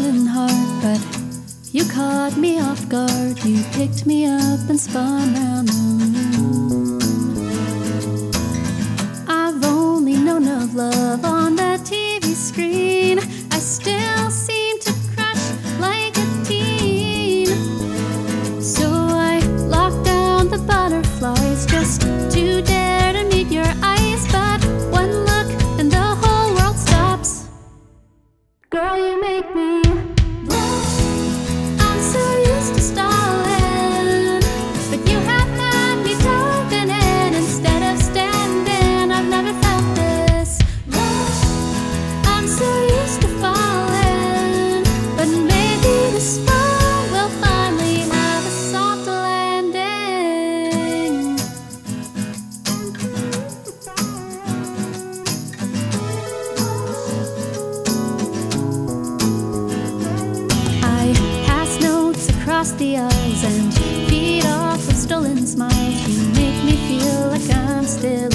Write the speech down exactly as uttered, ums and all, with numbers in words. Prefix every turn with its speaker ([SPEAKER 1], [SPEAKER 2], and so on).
[SPEAKER 1] stolen heart, but you caught me off guard. You picked me up and spun round the room. I've only known of love on the T V screen. I still seem to crush like a teen. So I locked down the butterflies just to dare to meet your eyes. But one look and the whole world stops. Girl, you make me blush. I'm so used to stalling, but you have had me diving in instead of standing. I've never felt this rush. I'm so used to falling, but maybe this fall will finally have a soft landing. I pass notes across the aisles and feed off of stolen smiles. You make me feel like I'm still